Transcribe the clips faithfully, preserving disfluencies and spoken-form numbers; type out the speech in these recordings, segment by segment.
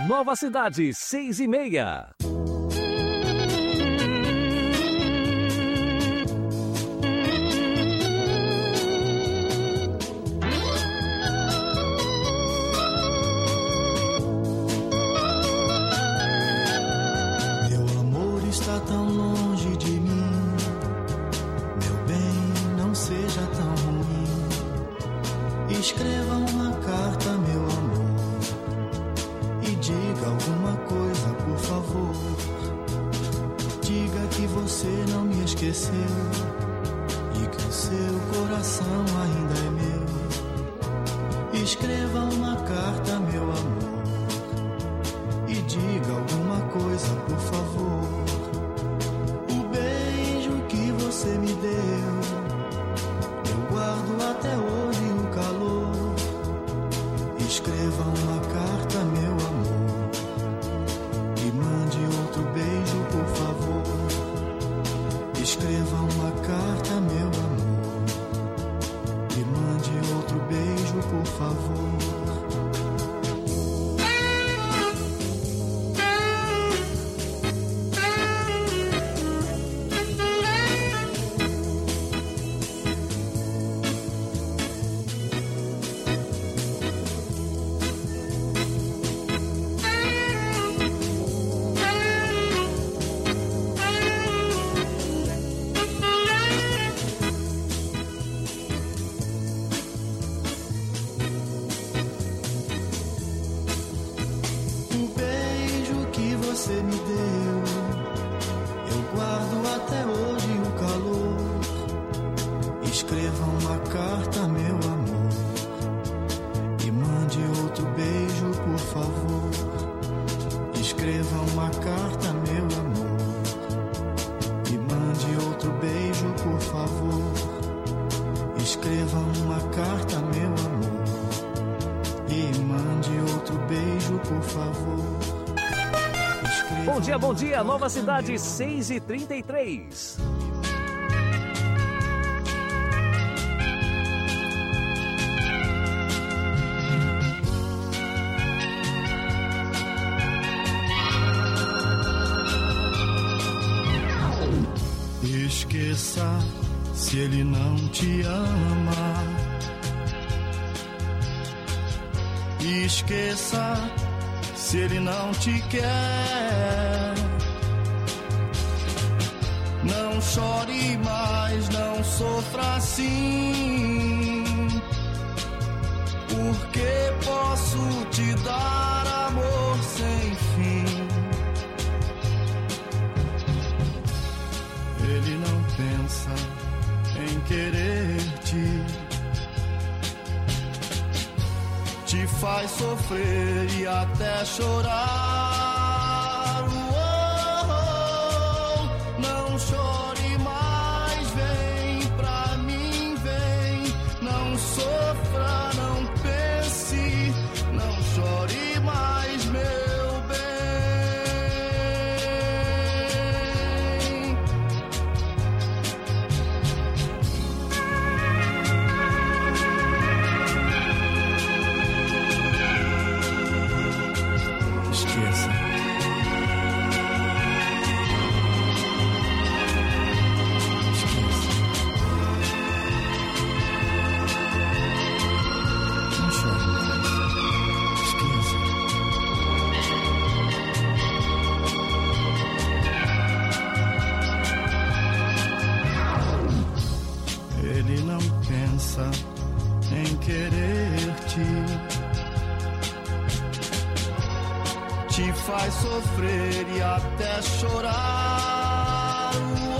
Nova Cidade, seis e meia. Meu amor está tão longe de mim, meu bem, não seja tão ruim. Escreva uma carta, meu amor, e diga alguma coisa, por favor. Diga que você não me esqueceu e que o seu coração ainda é meu. Escreva uma carta, meu amor, e diga alguma coisa, por favor. O beijo que você me deu, eu guardo até hoje o calor. Escreva uma carta, meu amor, e mande outro beijo, por favor. Escreva uma carta, meu amor, e mande outro beijo, por favor. Bom dia, bom dia, Nova Cidade, seis e trinta e três. Esqueça se ele não te ama. Esqueça se ele não te quer. Não chore mais, não sofra assim, porque posso te dar amor sem fim. Ele não pensa em querer-te, te faz sofrer e até chorar. Oh, não chore mais, vem pra mim, vem. Não sofra, não pense, não chore mais, meu bem. Em querer-te, te faz sofrer e até chorar.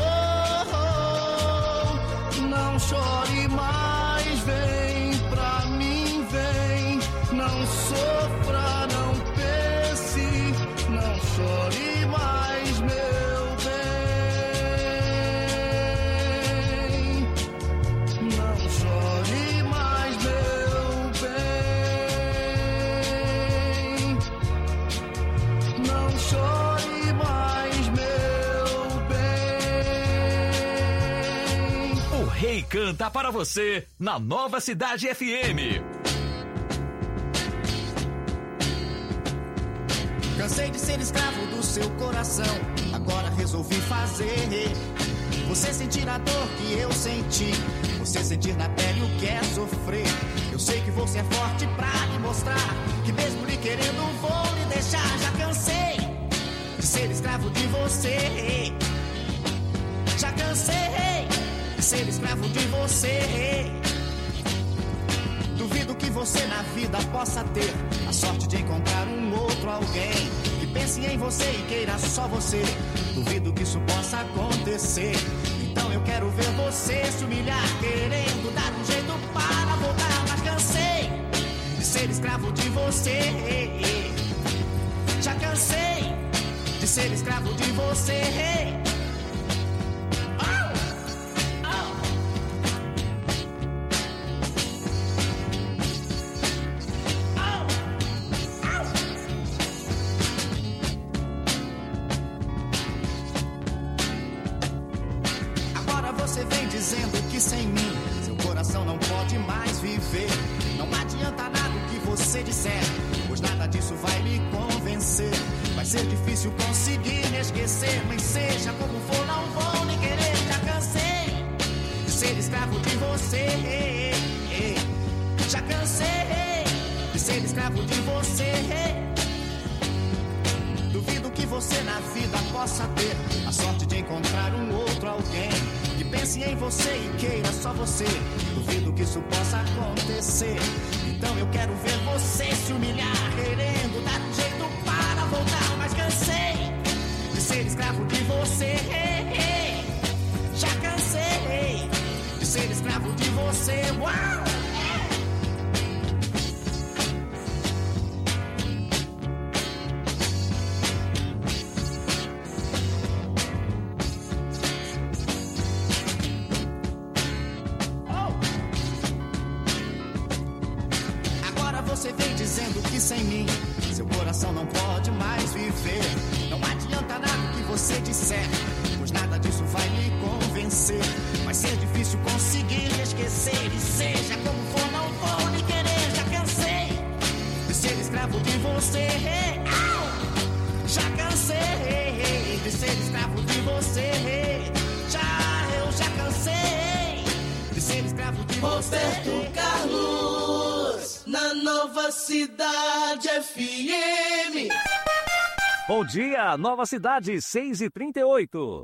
Oh, não chore mais, vem pra mim, vem. Não sofra, não pense, não chore mais, meu bem. Não chore mais, meu bem. Não chore mais, meu bem. O Rei canta para você na Nova Cidade F M. Cansei de ser escravo do seu coração, agora resolvi fazer você sentir a dor que eu senti, você sentir na pele o que é sofrer. Eu sei que você é forte pra me mostrar que mesmo lhe querendo vou lhe deixar. Já cansei de ser escravo de você, já cansei de ser escravo de você. Duvido que você na vida possa ter a sorte de encontrar um outro alguém que pense em você e queira só você. Duvido que isso possa acontecer. Então eu quero ver você se humilhar, querendo dar um jeito para voltar. Mas cansei de ser escravo de você, já cansei de ser escravo de você. Você vem dizendo que sem mim seu coração não pode mais viver. Não adianta nada o que você disser, pois nada disso vai me convencer. Vai ser difícil conseguir me esquecer, mas seja como for, não vou me querer. Já cansei de ser escravo de você, já cansei de ser escravo de você. Duvido que você na vida possa ter a sorte de encontrar um outro alguém que pense em você e queira só você. Duvido que isso possa acontecer. Então eu quero ver você se humilhar, querendo dar um jeito para voltar. Mas cansei de ser escravo de você, já cansei de ser escravo de você. Uau! Você vem dizendo que sem mim seu coração não pode mais viver. Não adianta nada o que você disser, pois nada disso vai me convencer. Vai ser difícil conseguir me esquecer, e seja como for, não vou lhe querer. Já cansei de ser escravo de você, já cansei de ser escravo de você. Já, eu já cansei de ser escravo de você. Roberto Carlos, na Nova Cidade F M. Bom dia, Nova Cidade, seis e trinta e oito.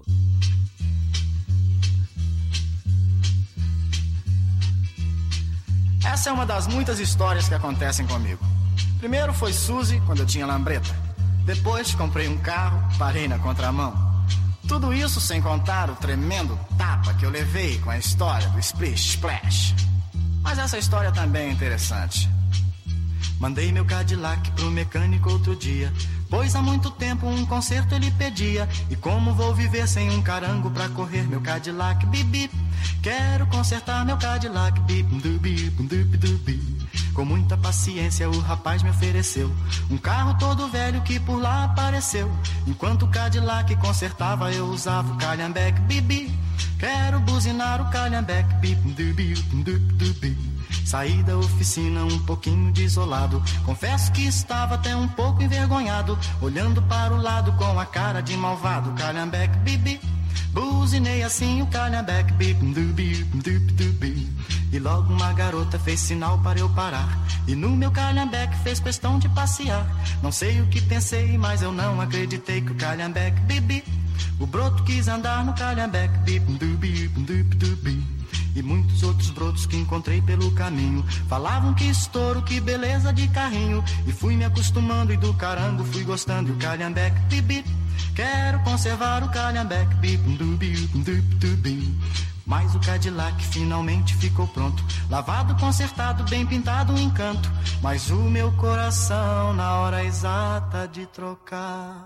Essa é uma das muitas histórias que acontecem comigo. Primeiro foi Suzy, quando eu tinha lambreta. Depois comprei um carro, parei na contramão. Tudo isso sem contar o tremendo tapa que eu levei com a história do Splish Splash. Mas essa história também é interessante. Mandei meu Cadillac pro mecânico outro dia, pois há muito tempo um conserto ele pedia. E como vou viver sem um carango pra correr meu Cadillac, bip bip. Quero consertar meu Cadillac, bip dubi, dubi dubi. Com muita paciência o rapaz me ofereceu um carro todo velho que por lá apareceu. Enquanto o Cadillac consertava eu usava o calhambeque, bibi. Quero buzinar o calhambeque, bip dubi, dubi dubi. Saí da oficina um pouquinho desolado, confesso que estava até um pouco envergonhado, olhando para o lado com a cara de malvado, calhambeque, bibi. Buzinei assim o calhambeque, bip dubi, dubi dubi. E logo uma garota fez sinal para eu parar, e no meu calhambeque fez questão de passear. Não sei o que pensei, mas eu não acreditei que o calhambeque, bibi. O broto quis andar no calhambeque, bip dubi, dubi dubi. E muitos outros brotos que encontrei pelo caminho falavam que estouro, que beleza de carrinho. E fui me acostumando e do carango fui gostando. E o calhambeque, bibi. Quero conservar o calhambeque, bip dubi, dubi dubi. Mas o Cadillac finalmente ficou pronto, lavado, consertado, bem pintado, um encanto. Mas o meu coração na hora exata de trocar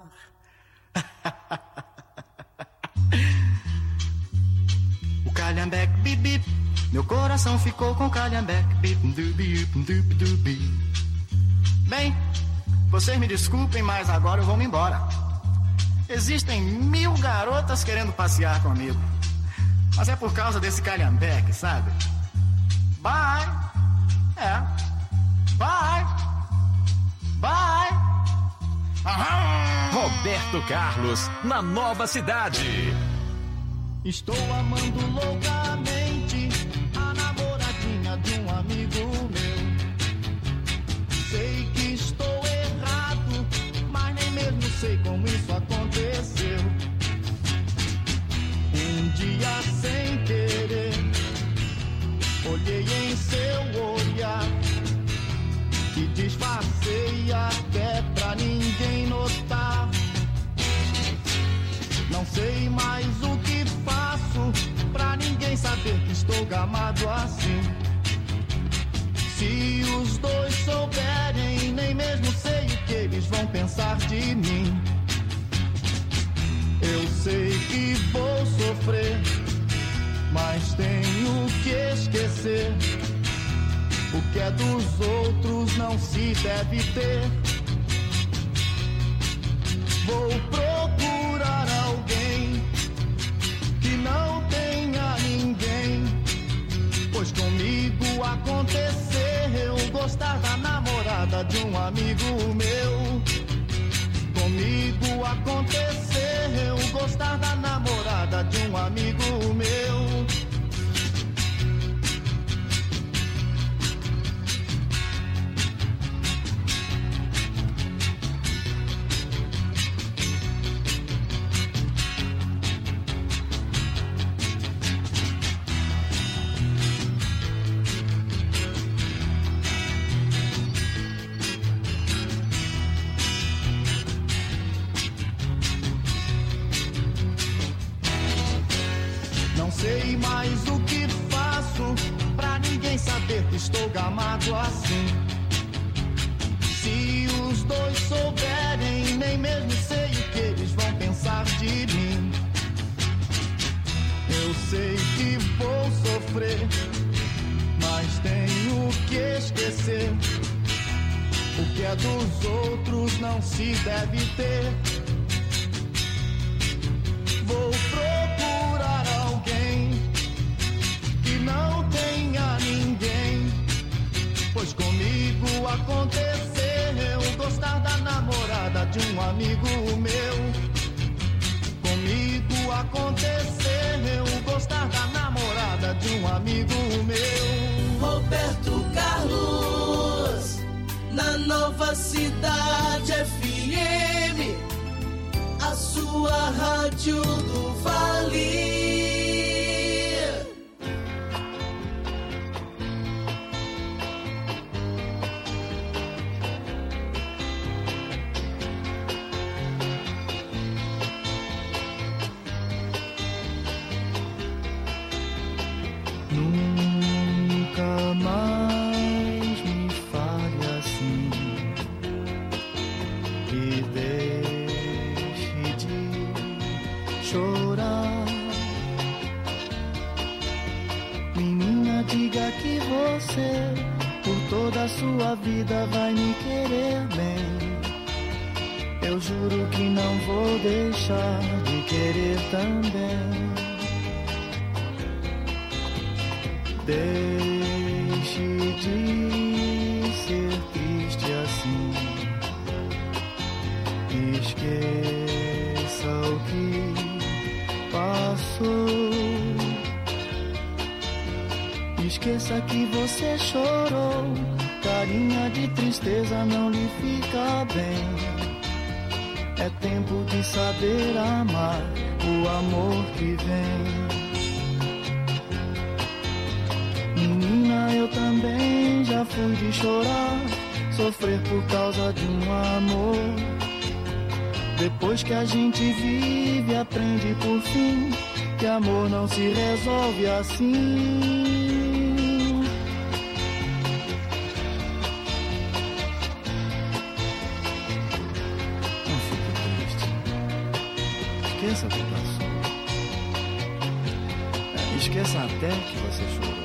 o calhambeque, bip bip. Meu coração ficou com o calhambeque, bip dubi, dubi dubi. Bem, vocês me desculpem, mas agora eu vou me embora. Existem mil garotas querendo passear comigo, mas é por causa desse calhambeque, sabe? Bye. É. Bye. Bye. Aham. Roberto Carlos, na Nova Cidade. Estou amando loucamente a namoradinha de um amigo meu. Sei que estou errado, mas nem mesmo sei como isso aconteceu. Um dia sem querer, olhei em seu olhar e disfarcei até pra ninguém notar. Não sei mais o que faço pra ninguém saber que estou gamado assim. Se os dois souberem, nem mesmo sei o que eles vão pensar de mim. Eu sei que vou sofrer, mas tenho que esquecer. O que é dos outros não se deve ter. Vou procurar alguém que não tenha ninguém, pois comigo aconteceu gostar da namorada de um amigo meu. Comigo aconteceu gostar da namorada de um amigo meu. Sei mais o que faço pra ninguém saber que estou gamado assim. Se os dois souberem, nem mesmo sei o que eles vão pensar de mim. Eu sei que vou sofrer, mas tenho que esquecer. O que é dos outros não se deve ter. Vou procurar alguém que não tenha ninguém, pois comigo aconteceu gostar da namorada de um amigo meu. Comigo aconteceu gostar da namorada de um amigo meu. Roberto Carlos, na Nova Cidade F M, a sua rádio do Vale. Nunca mais me fale assim e deixe de chorar. Menina, diga que você por toda a sua vida vai me querer bem. Eu juro que não vou deixar de querer também. Deixe de ser triste assim. Esqueça o que passou. Esqueça que você chorou. Carinha de tristeza não lhe fica bem. É tempo de saber amar o amor que vem. Menina, eu também já fui de chorar, sofrer por causa de um amor. Depois que a gente vive, aprende por fim que amor não se resolve assim. Não fique triste, esqueça o que passou. Esqueça até que você chorou.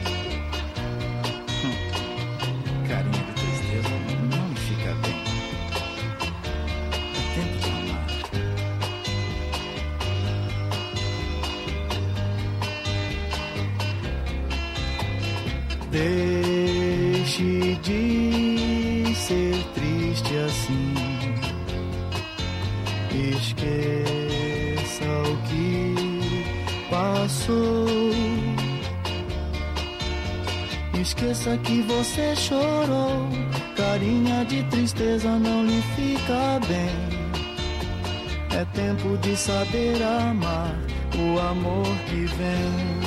Carinha de tristeza não fica bem. É tempo de amar. Deixe de ser triste assim. Esqueça o que passou. Esqueça que você chorou. Carinha de tristeza não lhe fica bem. É tempo de saber amar o amor que vem.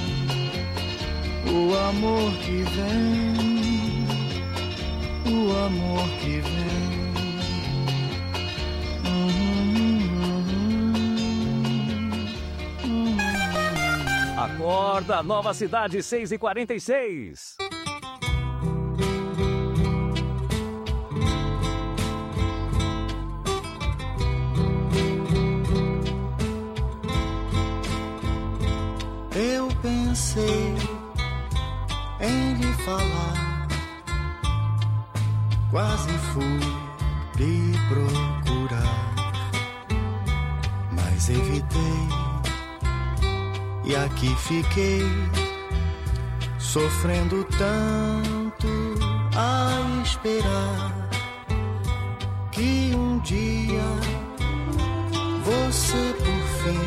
O amor que vem. O amor que vem. Acorda, Nova Cidade, seis e quarenta e seis. Eu pensei em lhe falar, quase fui lhe procurar, mas evitei. E aqui fiquei, sofrendo tanto a esperar que um dia você por fim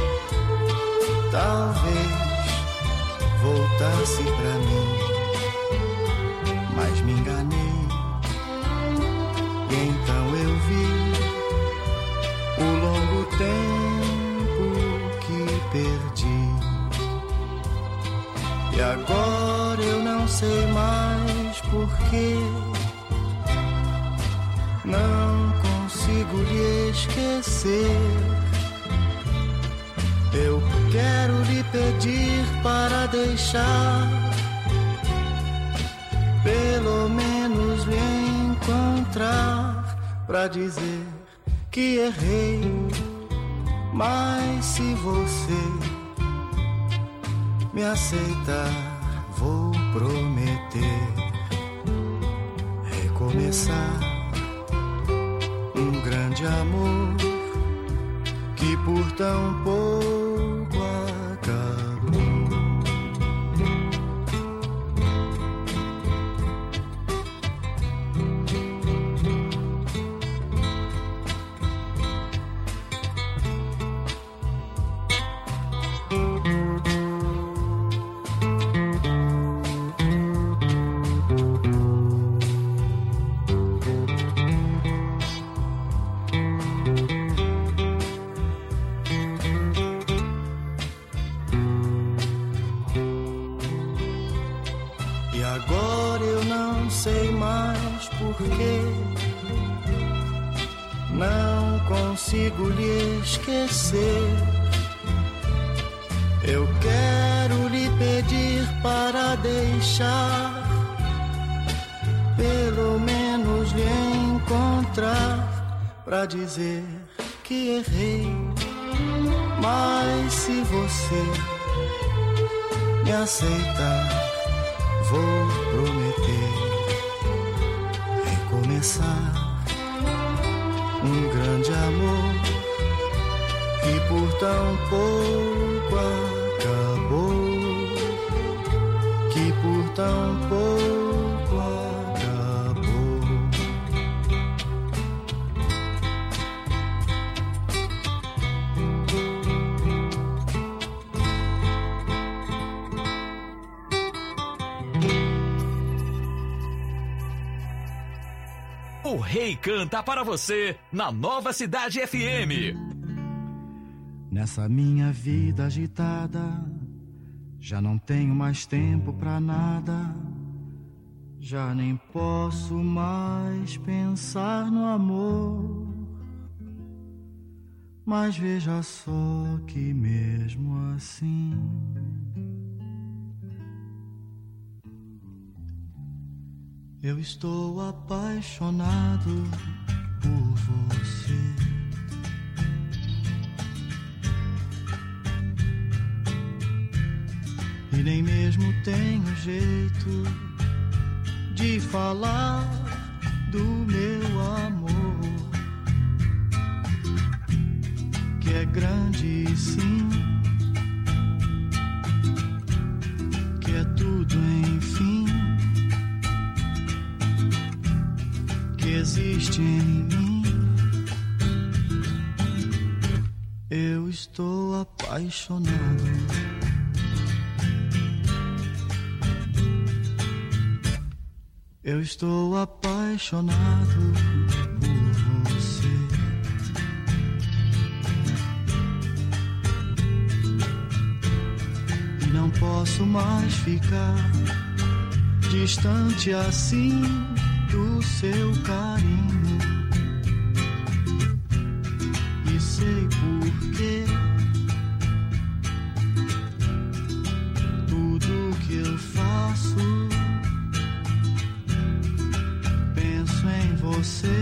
talvez voltasse pra mim. Mas me enganei, e então eu vi o longo tempo que perdi. E agora eu não sei mais porquê, não consigo lhe esquecer. Eu quero lhe pedir para deixar, pelo menos lhe encontrar, pra dizer que errei. Mas se você me aceitar, vou prometer recomeçar um grande amor que por tão pouco acabou. Não consigo lhe esquecer. Eu quero lhe pedir para deixar, pelo menos lhe encontrar, pra dizer que errei. Mas se você me aceitar, vou prometer recomeçar um grande amor que por tão pouco acabou, que por tão pouco acabou. O Rei canta para você na Nova Cidade F M. Nessa minha vida agitada, já não tenho mais tempo pra nada. Já nem posso mais pensar no amor. Mas veja só que mesmo assim eu estou apaixonado por você. E nem mesmo tenho jeito de falar do meu amor, que é grande sim, que é tudo enfim, que existe em mim, Eu estou apaixonado. Eu estou apaixonado por você. E não posso mais ficar distante assim do seu carinho. E sei por quê. Tudo que eu faço, penso em você.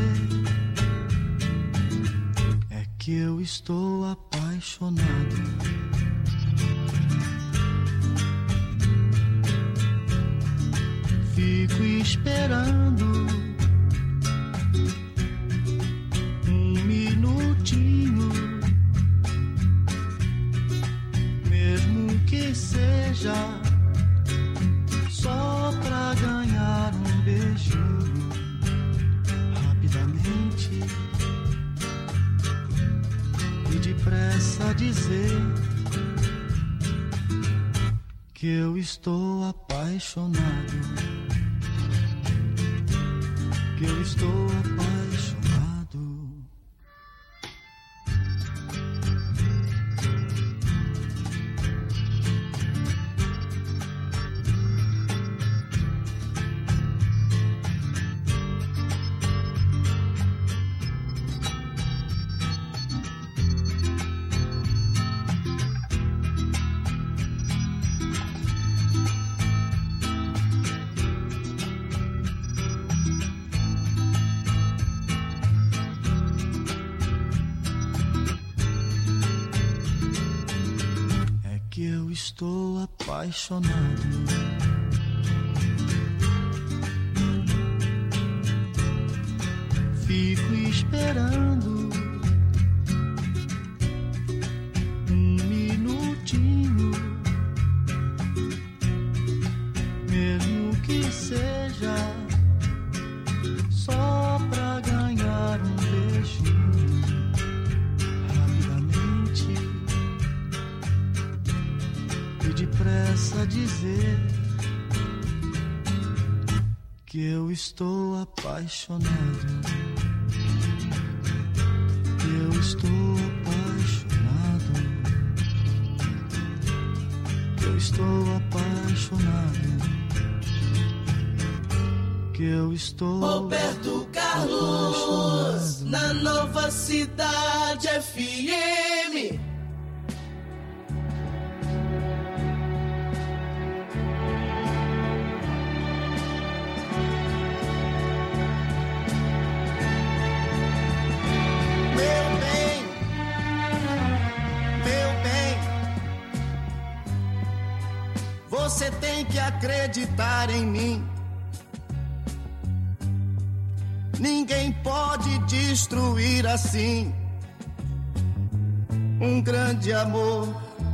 É que eu estou apaixonado. Fico esperando um minutinho, mesmo que seja só pra ganhar um beijinho rapidamente e depressa dizer que eu estou apaixonado. Que eu estou apaixonado. Estou apaixonado. Fico esperando um minutinho, mesmo que seja só pra ganhar um beijinho rapidamente e depressa dizer que eu estou apaixonado. Que eu estou apaixonado. Que eu estou apaixonado. Que eu estou Roberto Carlos, apaixonado. Na Nova Cidade F M. Você tem que acreditar em mim. Ninguém pode destruir assim um grande amor.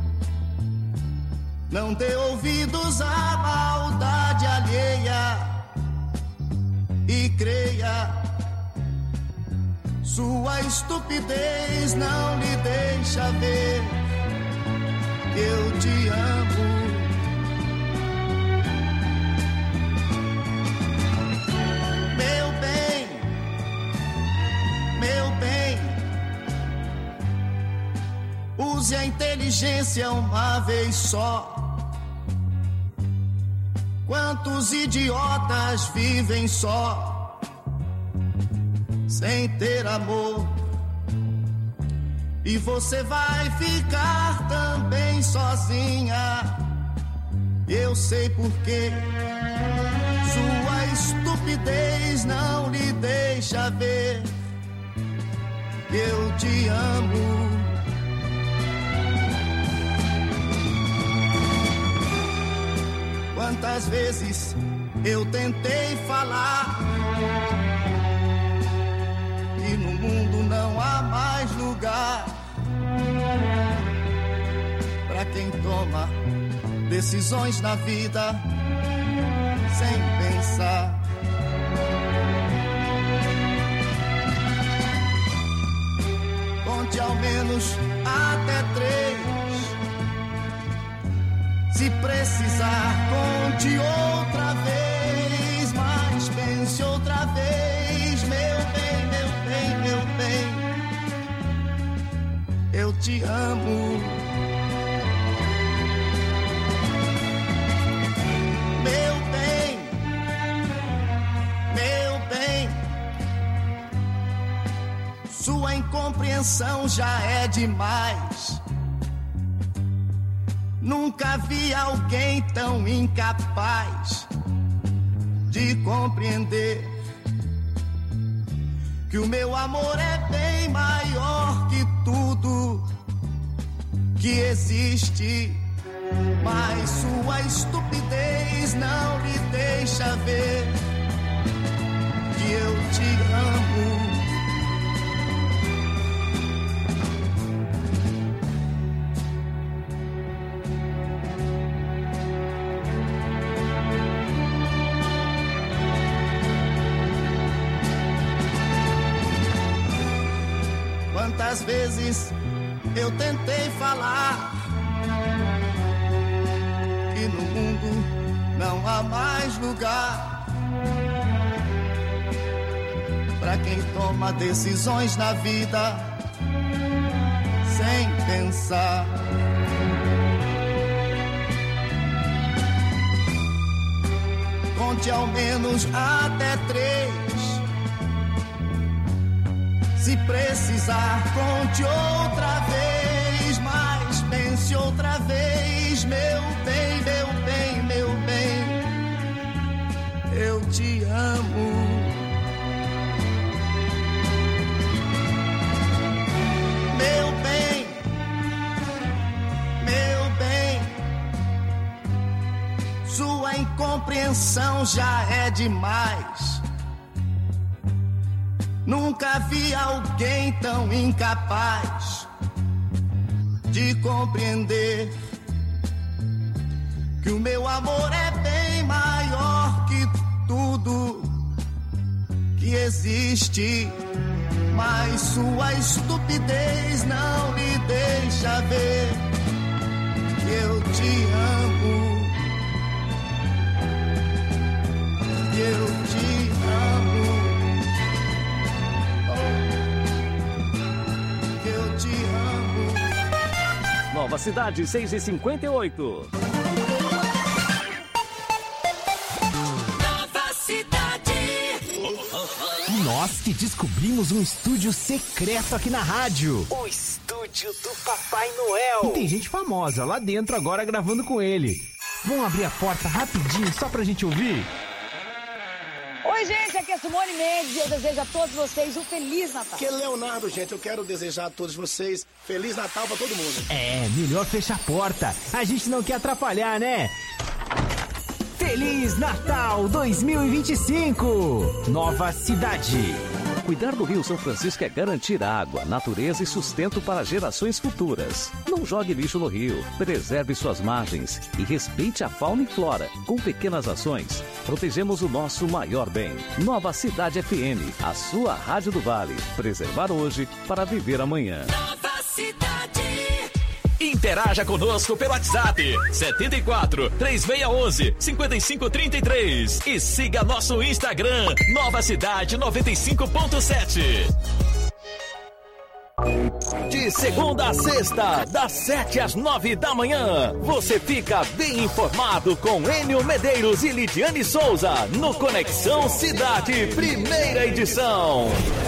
Não dê ouvidos à maldade alheia e creia. Sua estupidez não lhe deixa ver que eu te amo. Use a inteligência uma vez só. Quantos idiotas vivem só, sem ter amor? E você vai ficar também sozinha. Eu sei porquê. Sua estupidez não lhe deixa ver que eu te amo. Quantas vezes eu tentei falar que no mundo não há mais lugar pra quem toma decisões na vida sem pensar. Conte ao menos a até três. Se precisar, conte outra vez, mas pense outra vez, meu bem, meu bem, meu bem. Eu te amo. Meu bem, meu bem. Sua incompreensão já é demais. Nunca vi alguém tão incapaz de compreender que o meu amor é bem maior que tudo que existe. Mas sua estupidez não lhe deixa ver que eu te amo. Quantas vezes eu tentei falar que no mundo não há mais lugar pra quem toma decisões na vida sem pensar. Conte ao menos até três. Se precisar, conte outra vez, mas pense outra vez, meu bem, meu bem, meu bem. Eu te amo. Meu bem, meu bem. Sua incompreensão já é demais. Nunca vi alguém tão incapaz de compreender que o meu amor é bem maior que tudo que existe. Mas sua estupidez não lhe deixa ver que eu te amo. Que eu te amo. Nova Cidade, seis e cinquenta e oito. Nova Cidade. Nós que descobrimos um estúdio secreto aqui na rádio. O estúdio do Papai Noel. E tem gente famosa lá dentro agora gravando com ele. Vamos abrir a porta rapidinho só pra gente ouvir? Oi, gente, aqui é Simone Mendes e eu desejo a todos vocês um Feliz Natal. Aqui é Leonardo, gente, eu quero desejar a todos vocês Feliz Natal pra todo mundo. É, melhor fechar a porta, a gente não quer atrapalhar, né? Feliz Natal dois mil e vinte e cinco, Nova Cidade. Cuidar do Rio São Francisco é garantir água, natureza e sustento para gerações futuras. Não jogue lixo no rio, preserve suas margens e respeite a fauna e flora. Com pequenas ações, protegemos o nosso maior bem. Nova Cidade F M, a sua rádio do Vale. Preservar hoje para viver amanhã. Nova Cidade. Interaja conosco pelo WhatsApp setenta e quatro, três seis um um, cinco cinco três três e siga nosso Instagram Nova Cidade noventa e cinco ponto sete. De segunda a sexta, das sete às nove da manhã, você fica bem informado com Enio Medeiros e Lidiane Souza no Conexão Cidade, primeira edição.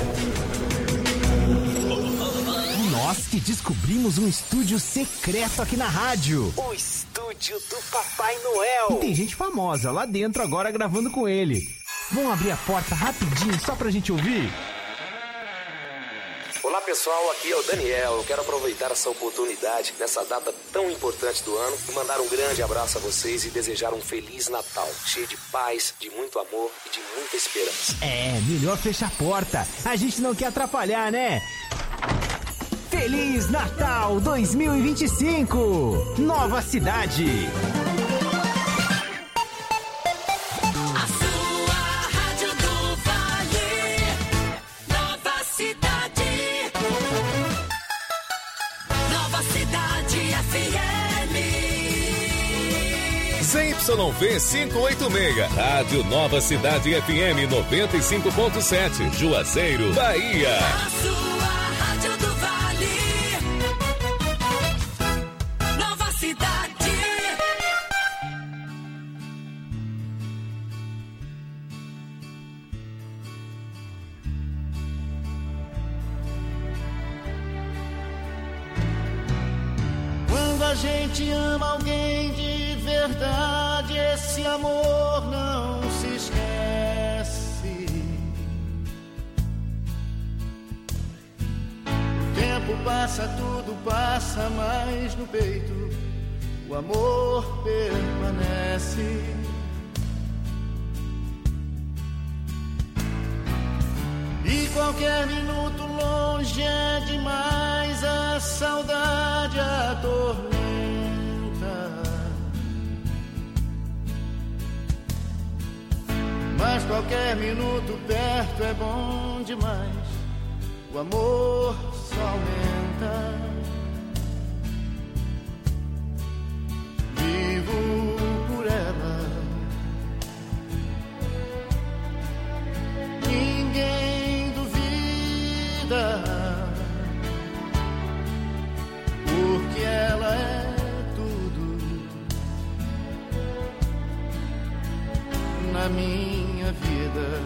Nós que descobrimos um estúdio secreto aqui na rádio. O estúdio do Papai Noel. E tem gente famosa lá dentro agora gravando com ele. Vamos abrir a porta rapidinho só pra gente ouvir? Olá pessoal, aqui é o Daniel. Eu quero aproveitar essa oportunidade nessa data tão importante do ano e mandar um grande abraço a vocês e desejar um Feliz Natal, cheio de paz, de muito amor e de muita esperança. É, melhor fechar a porta, a gente não quer atrapalhar, né? Feliz Natal dois mil e vinte e cinco, Nova Cidade. A sua rádio do Vale. Nova Cidade. Nova Cidade. Y V quinhentos e oitenta e seis. Rádio Nova Cidade F M noventa e cinco ponto sete. Juazeiro, Bahia. A sua Rádio do Vale. Nova Cidade. Quando a gente ama alguém de verdade, esse amor não se esquece. O tempo passa, tudo passa, mas no peito o amor permanece. E qualquer minuto longe é demais, a saudade atormenta. Mas qualquer minuto perto é bom demais, o amor só aumenta. Vivo por ela, ninguém duvida, porque ela é tudo na minha vida.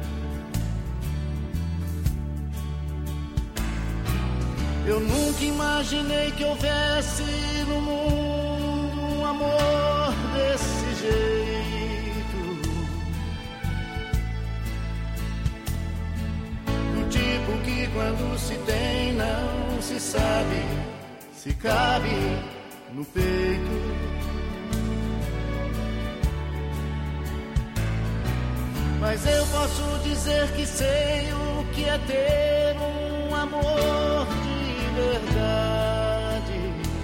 Eu nunca imaginei que houvesse no mundo um amor desse jeito, do tipo que quando se tem não se sabe se cabe no peito. Mas eu posso dizer que sei o que é ter um amor de verdade.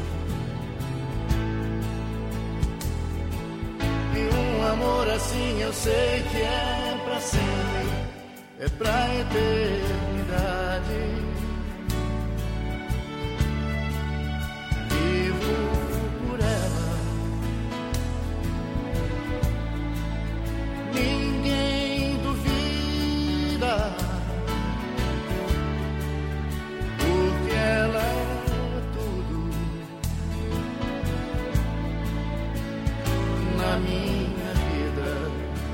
E um amor assim eu sei que é pra sempre, é pra eternidade. Vivo por ela, ninguém duvida, porque ela é tudo na minha vida.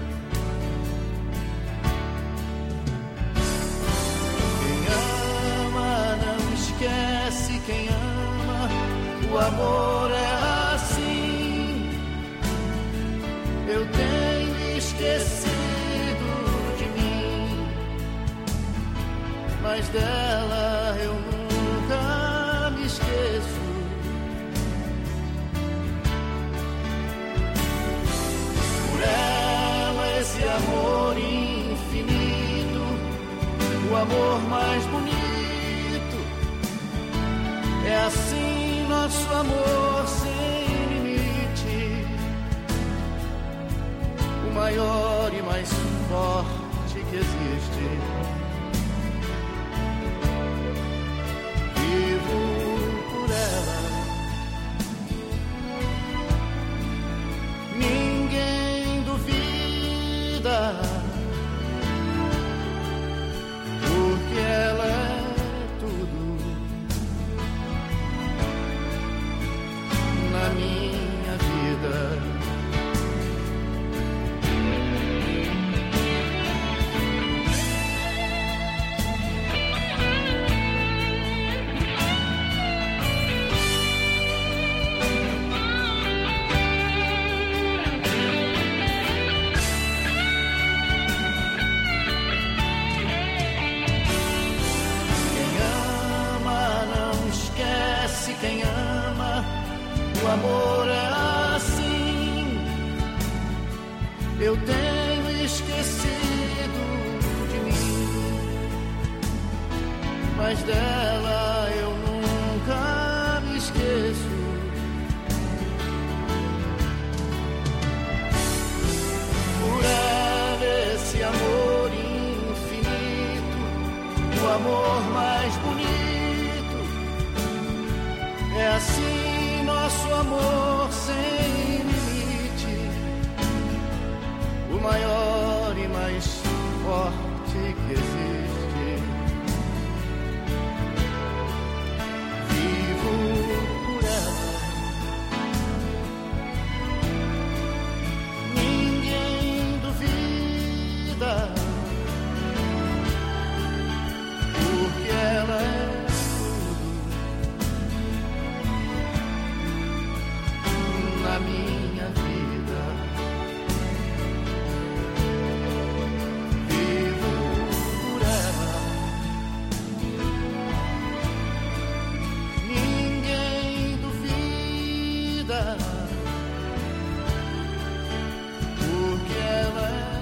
Quem ama não esquece, quem ama, o amor é assim. Eu tenho esquecido de mim, mas dela eu nunca me esqueço. Por ela esse amor infinito, o amor mais bonito. É assim nosso amor sem limite, o maior e mais forte que existe. Vivo por ela, ninguém duvida, porque ela é tudo na minha vida. Quem ama, o amor é assim. Eu tenho esquecido de mim, mas dela eu nunca me esqueço. Por ela esse amor infinito, o amor mais bonito. É assim nosso amor sem limite, o maior e mais forte que existe. Vivo por ela. Ninguém duvida, porque ela é na minha vida. Vivo por ela. Ninguém duvida, porque ela é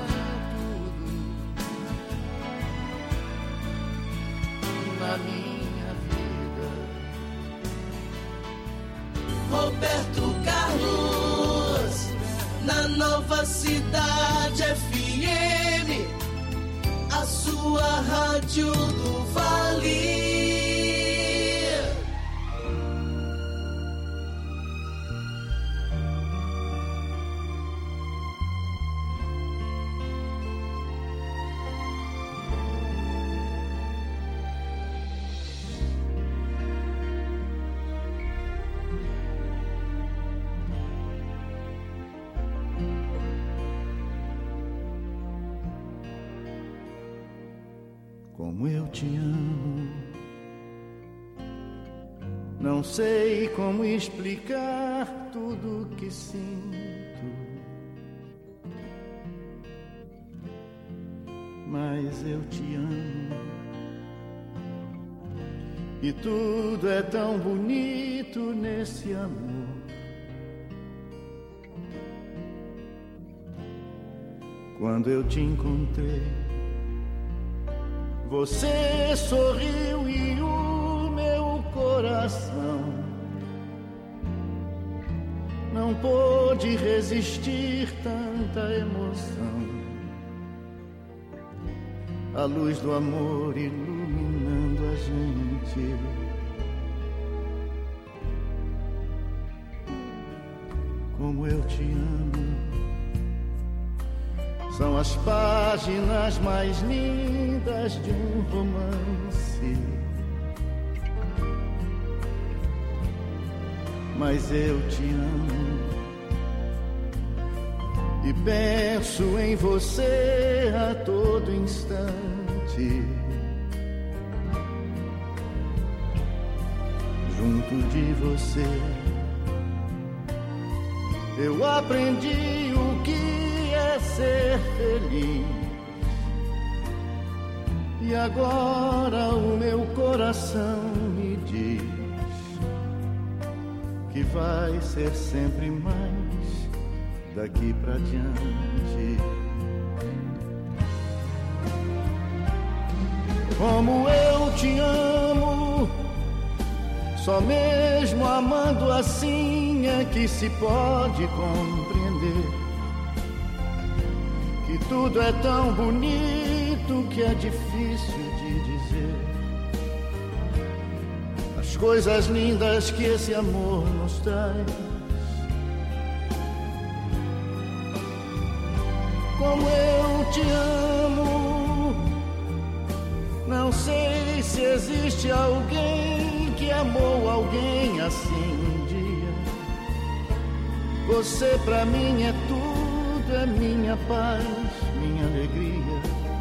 tudo na minha vida. Roberto Carlos, na Nova Cidade F M, a sua rádio do Vale. Como eu te amo, não sei como explicar tudo que sinto, mas eu te amo e tudo é tão bonito nesse amor. Quando eu te encontrei, você sorriu e o meu coração não pôde resistir tanta emoção. A luz do amor iluminando a gente. Como eu te amo, são as páginas mais lindas de um romance. Mas eu te amo e penso em você a todo instante. Junto de você eu aprendi o que é ser feliz. E agora o meu coração me diz que vai ser sempre mais daqui pra diante. Como eu te amo, só mesmo amando assim é que se pode compreender que tudo é tão bonito que é difícil de dizer. As coisas lindas que esse amor nos traz. Como eu te amo, não sei se existe alguém que amou alguém assim um dia. Você pra mim é tudo, é minha paz, minha alegria.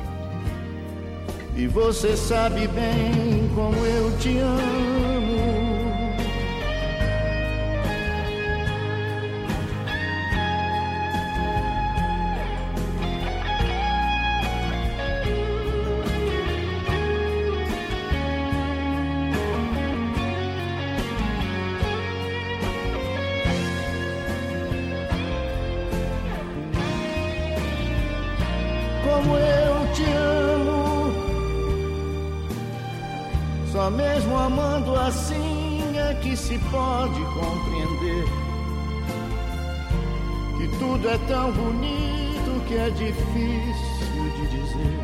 E você sabe bem como eu te amo. Como eu te amo, só mesmo amando assim é que se pode compreender que tudo é tão bonito que é difícil de dizer.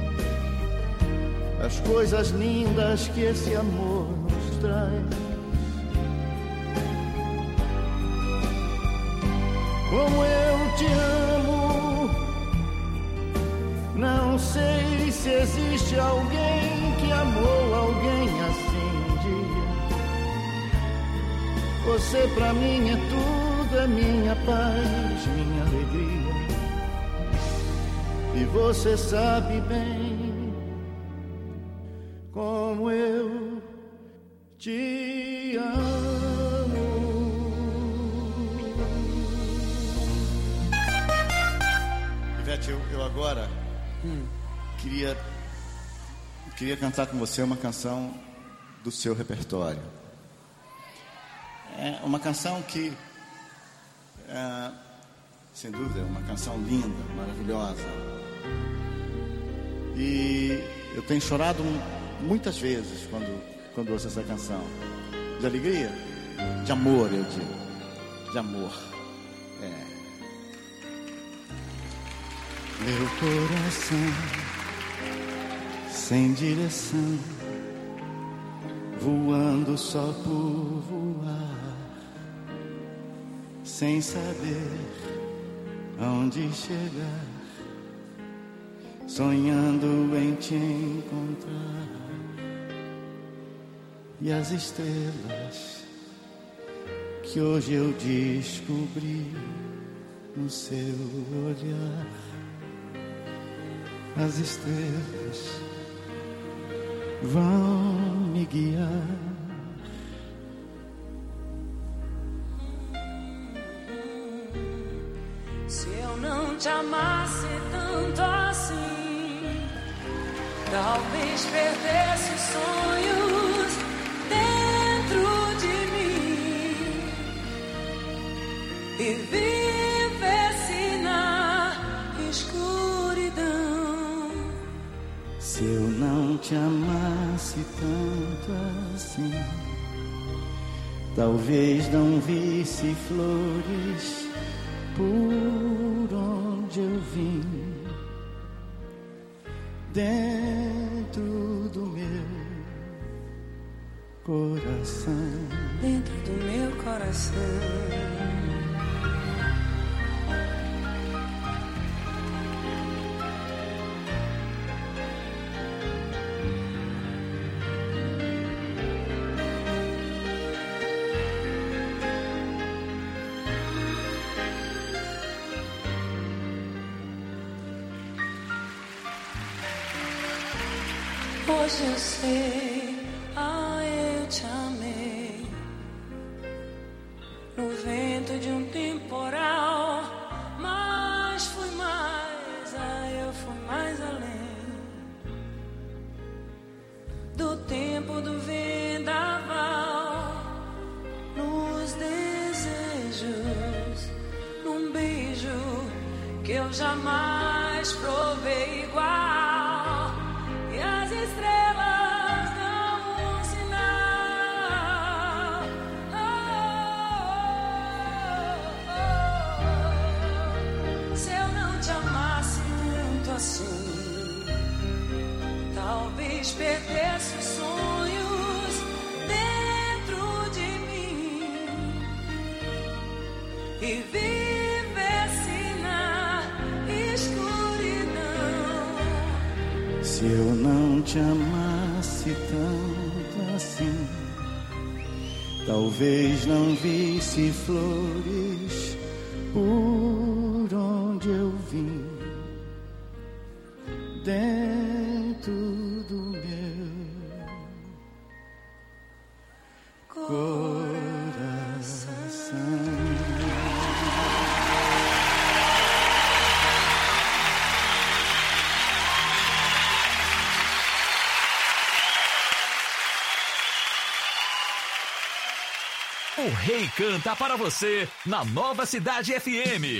As coisas lindas que esse amor nos traz. Como eu te amo, Não sei se existe alguém que amou alguém assim um dia. Você pra mim é tudo, é minha paz, minha alegria. E você sabe bem como eu te amo. Ivete, eu, eu agora hum. queria, queria cantar com você uma canção do seu repertório. É uma canção que, é, sem dúvida, é uma canção linda, maravilhosa. E eu tenho chorado muitas vezes quando, quando ouço essa canção. De alegria? De amor, eu digo. De amor. É. Meu coração sem direção, voando só por voar, sem saber aonde chegar, sonhando em te encontrar. E as estrelas que hoje eu descobri no seu olhar, as estrelas vão me guiar. Se eu não te amasse tanto assim, talvez perdesse os sonhos dentro de mim e vivesse na escuridão. Se eu não te amasse tanto assim, talvez não visse flores por onde eu vim, dentro do meu coração, dentro do meu coração. Hoje eu sei, ah, eu te amei, no vento de um temporal, mas fui mais, ah, eu fui mais além do tempo do vendaval, nos desejos, num beijo que eu jamais provei igual. E as estrelas dão um sinal. Oh, oh, oh, oh. Se eu não te amasse tanto assim, talvez perdesse os sonhos dentro de mim e vivesse na escuridão. Se eu não te amasse tanto assim, talvez não visse flores por onde eu vim, dentro do meu coração. O Rei canta para você na Nova Cidade F M.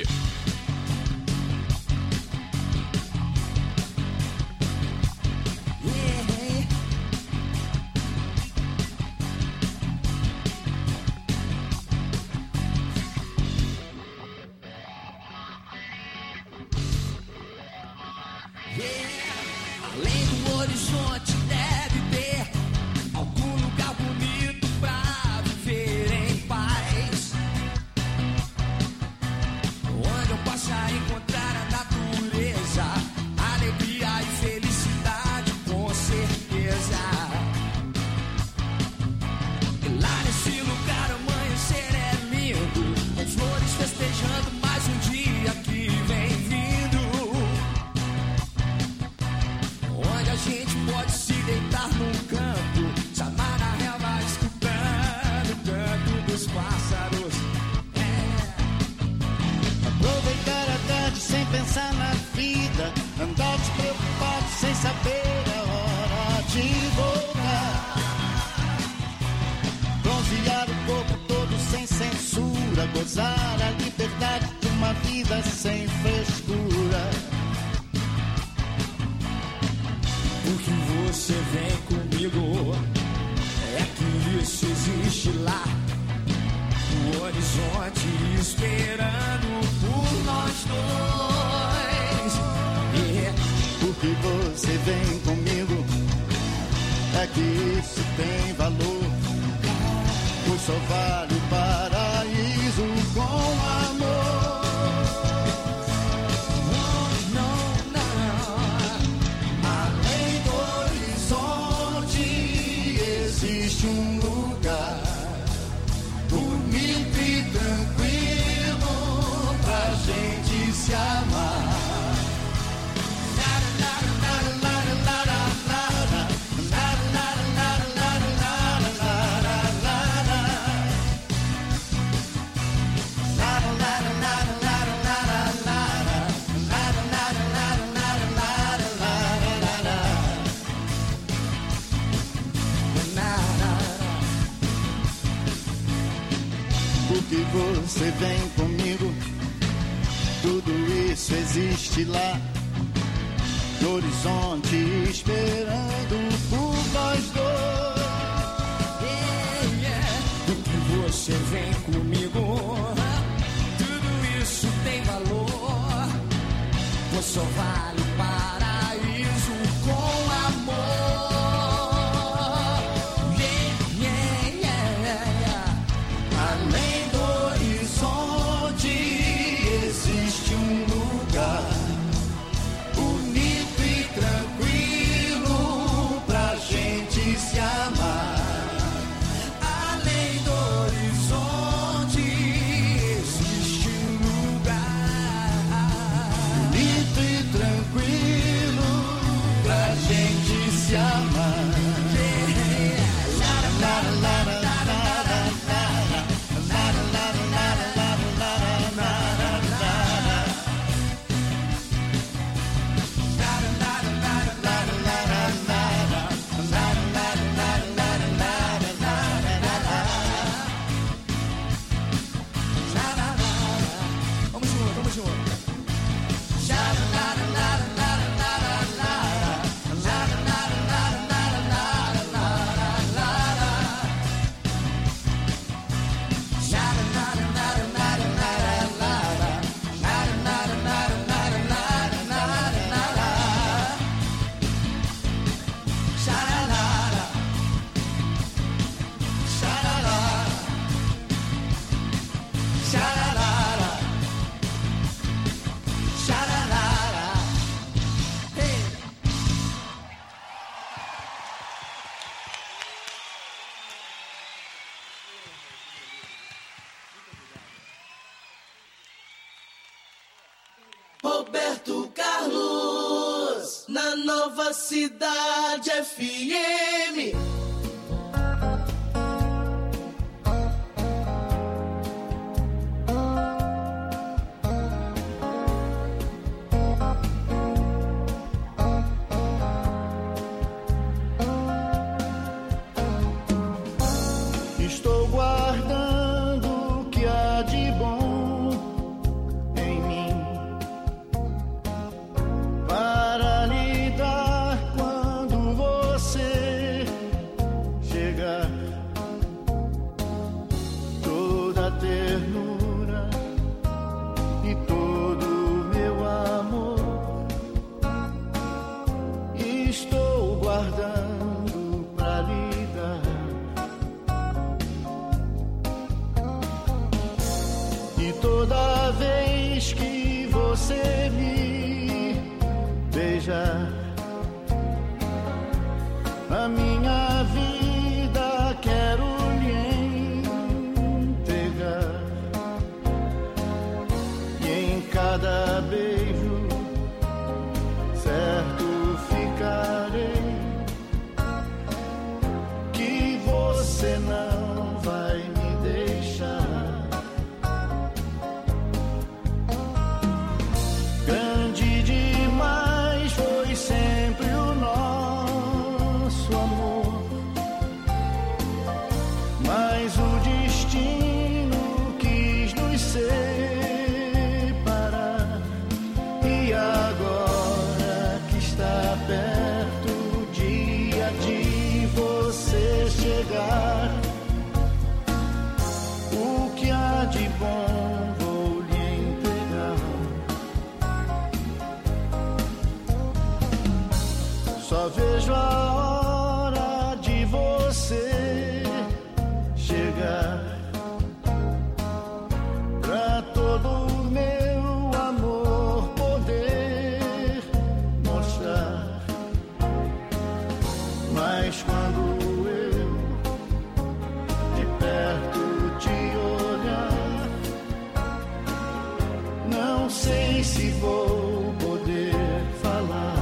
Além do horizonte deve ter algum lugar bonito pra viver em paz, onde num canto, chamar na relva, escutando o canto dos pássaros. É. Aproveitar a tarde sem pensar na vida, andar despreocupado sem saber a hora de voltar. Bronzear o corpo todo sem censura, gozar a liberdade de uma vida sem frescura. Porque você vem comigo, é que isso existe lá no horizonte, esperando por nós dois. Yeah. Porque você vem comigo, é que isso tem valor, pois só vale o paraíso com amor. Existe um lugar bonito e tranquilo pra gente se amar. Porque você vem comigo, tudo isso existe lá no horizonte, esperando por nós dois. Yeah, yeah. Porque você vem comigo, tudo isso tem valor, pois só vale o paraíso com amor. Existe um lugar bonito e tranquilo pra gente se amar. Além do horizonte existe um lugar bonito e tranquilo pra gente se amar. Roberto Carlos, na Nova Cidade F M. Estou guardando o que há de bom em mim para lhe dar quando você chegar. Toda a ternura e todo o meu amor estou guardando para lhe dar. E toda vez que você me beijar, a minha vida quero lhe entregar. E em cada beijo certo ficarei você chegar, o que há de bom vou lhe entregar. Só vejo a hora de você chegar, pra todo o meu amor poder mostrar. Mas quando eu de perto te olhar, não sei se vou poder falar.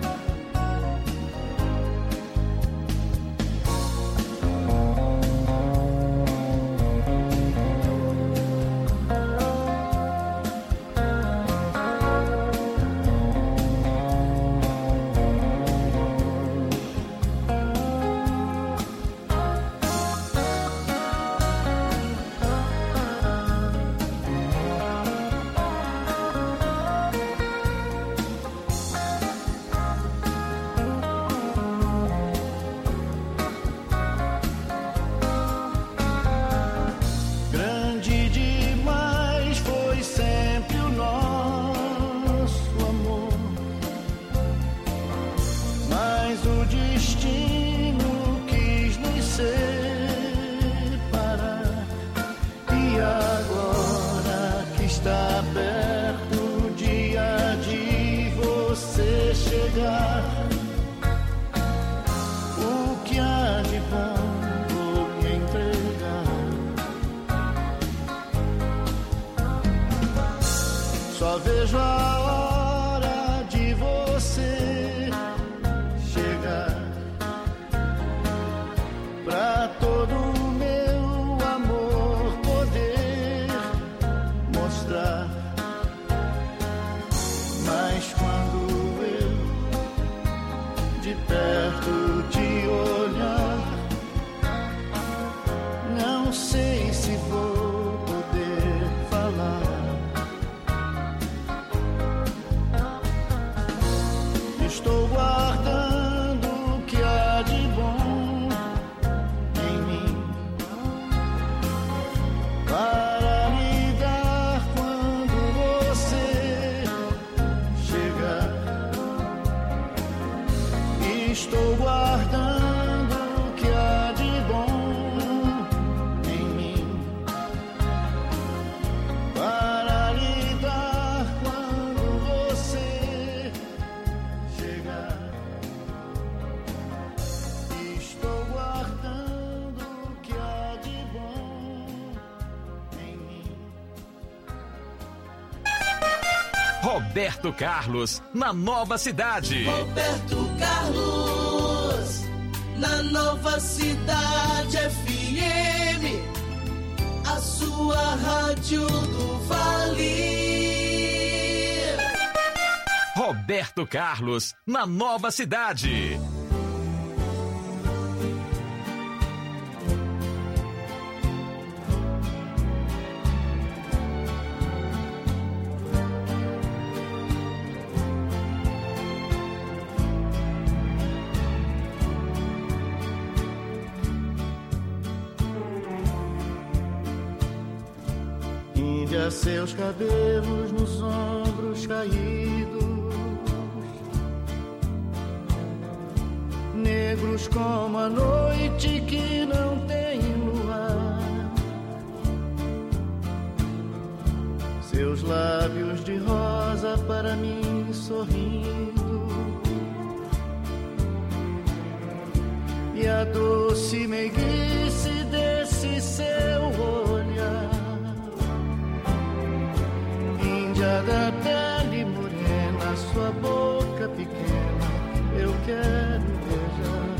Só vejo a hora de você chegar, pra todo o meu amor poder mostrar. Mas quando eu de perto te olhar, não sei se vou poder falar. Estou guardando o que há de bom em mim, para lhe dar quando você chegar. Estou guardando o que há de bom em mim, para lhe dar quando você chegar. Estou guardando o que há de bom em mim. Roberto Carlos, na Nova Cidade. Roberto Carlos, na Nova Cidade F M, a sua rádio do Vale. Roberto Carlos, na Nova Cidade. Índia, seus cabelos nos ombros caídos, negros como a noite que não tem luar. Seus lábios de rosa para mim sorrindo, e a doce meiguice desse seu olhar. Índia da pele morena, sua boca pequena, eu quero beijar.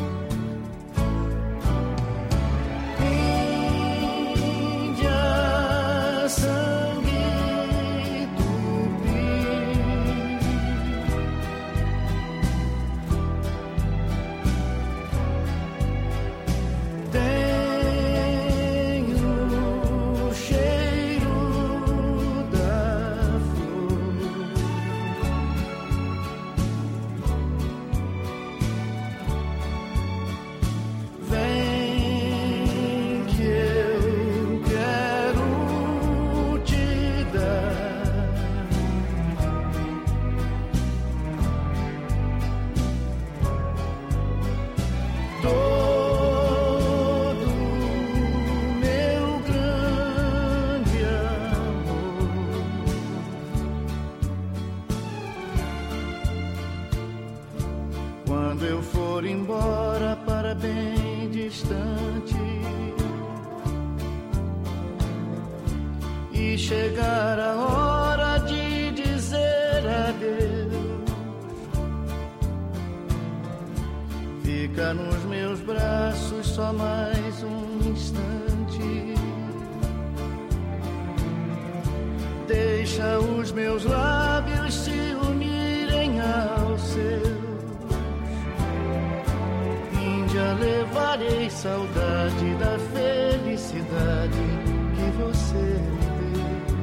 Índia, sangue tupi, tenho o cheiro da flor. bem distante e chegar a hora de dizer adeus, fica nos meus braços só mais um instante, deixa os meus lábios se unirem aos seus. Índia, levarei saudade da felicidade que você me deu.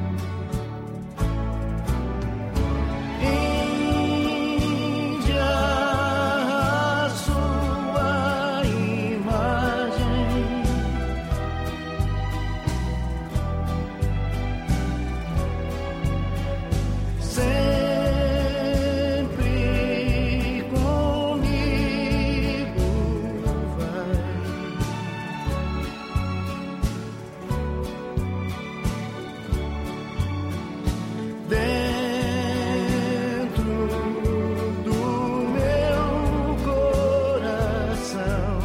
Índia, a sua imagem sempre comigo vai. Dentro do meu coração,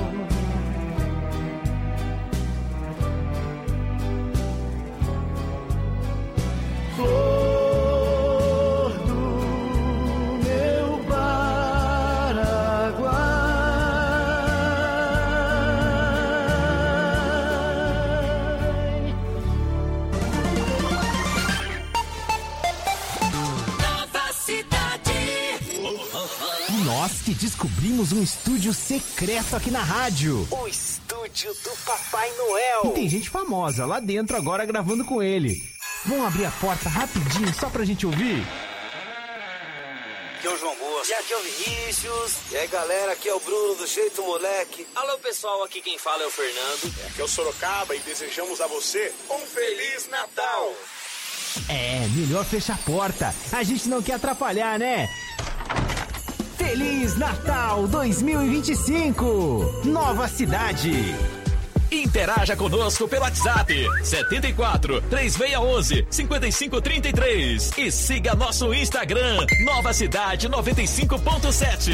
flor do meu Paraguai. Nova Cidade. Nós que descobrimos um estúdio secreto aqui na rádio. O estúdio do Papai Noel. E tem gente famosa lá dentro agora gravando com ele. Vamos abrir a porta rapidinho só pra gente ouvir? Aqui é o João Bosco. E aqui é o Vinícius. E aí, galera, aqui é o Bruno do Jeito Moleque. Alô, pessoal, aqui quem fala é o Fernando. Aqui é o Sorocaba e desejamos a você um Feliz Natal. É, melhor fechar a porta. A gente não quer atrapalhar, né? Feliz Natal dois mil e vinte e cinco. Nova Cidade. Interaja conosco pelo WhatsApp setenta e quatro, três seis um um, cinco cinco três três e siga nosso Instagram Nova Cidade noventa e cinco ponto sete.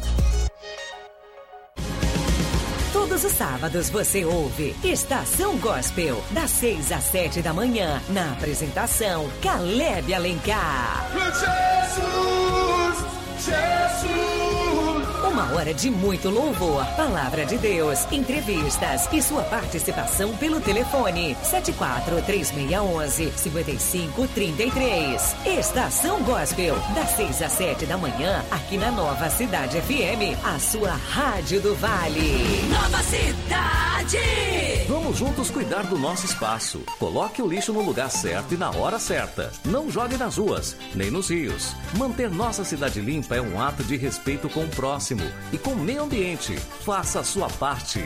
Todos os sábados você ouve Estação Gospel, das seis às sete da manhã, na apresentação Caleb Alencar. Jesus, Jesus. Uma hora de muito louvor, palavra de Deus, entrevistas e sua participação pelo telefone sete quatro, três seis um um, cinco cinco três três. Estação Gospel, das seis às sete da manhã, aqui na Nova Cidade F M, a sua rádio do Vale. Nova Cidade. Vamos juntos cuidar do nosso espaço. Coloque o lixo no lugar certo e na hora certa. Não jogue nas ruas, nem nos rios. Manter nossa cidade limpa é um ato de respeito com o próximo e com o meio ambiente. Faça a sua parte.